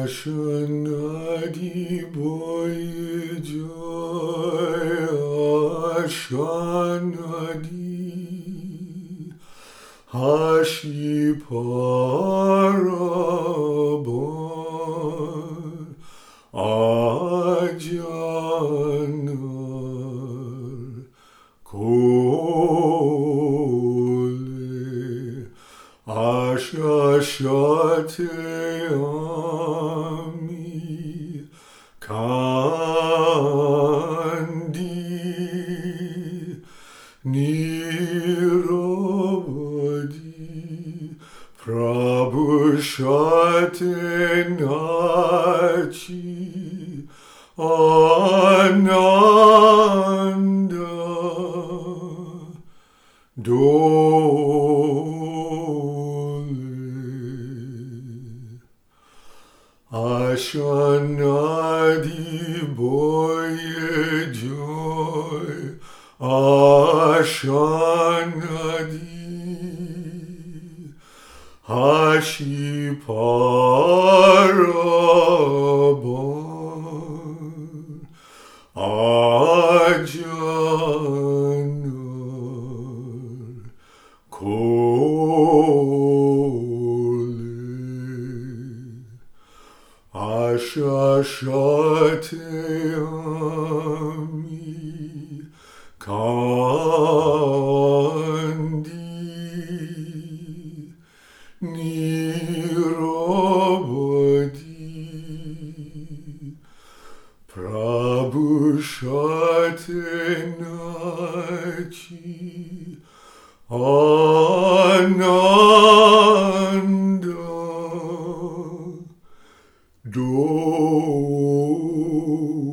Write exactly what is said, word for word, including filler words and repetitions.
Ashanadi boy joy, Ashanadi Hashi parabon Ajanar Kole Asha Shate Ami Kandi Niravadi Prabhu Shate Nachi Ananda Dole Ashanadi boye joy Ashanadi Hashi parabon Ajanar Kole Asha Shate Ami Kandi Niravadi Prabhu Shate Nachi Ananda Dole